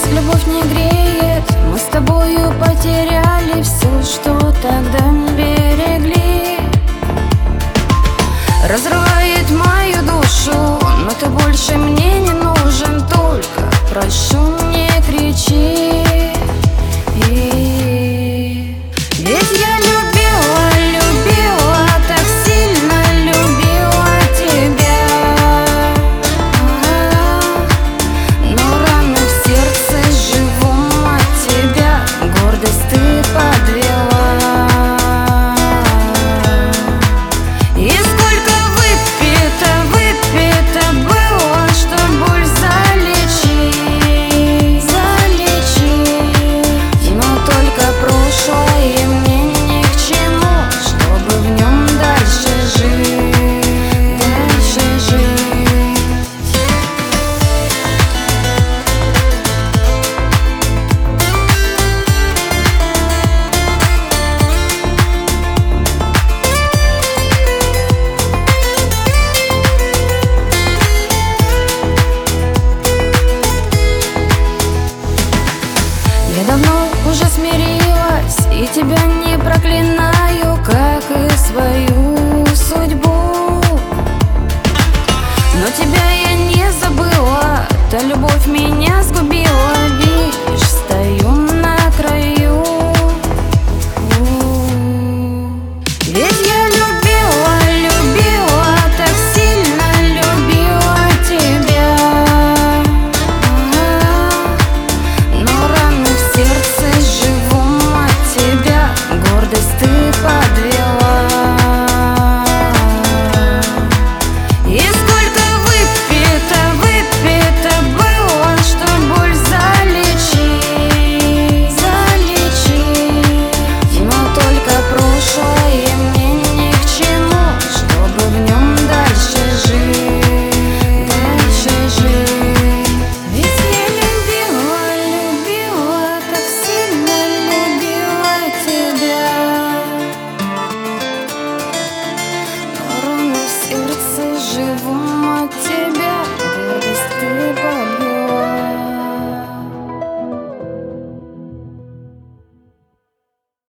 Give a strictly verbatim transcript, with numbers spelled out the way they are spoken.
любовь не греет. Мы с тобою потеряли все, что тогда берегли. Разрывает мою душу, но ты больше мне не нужен. Только прошу, не кричи. И... Ведь я любила, любила, так сильно любила тебя. Но раны в сердце живом от тебя гордость ты подвела. И сколько выпито, выпито было, что боль залечить, залечить. Но только прошлое мне ни к чему, чтобы в нем дальше жить, дальше жить. Я давно уже смирилась и тебя не проклинаю, как и свою судьбу. Но тебя я не забыла, та любовь меня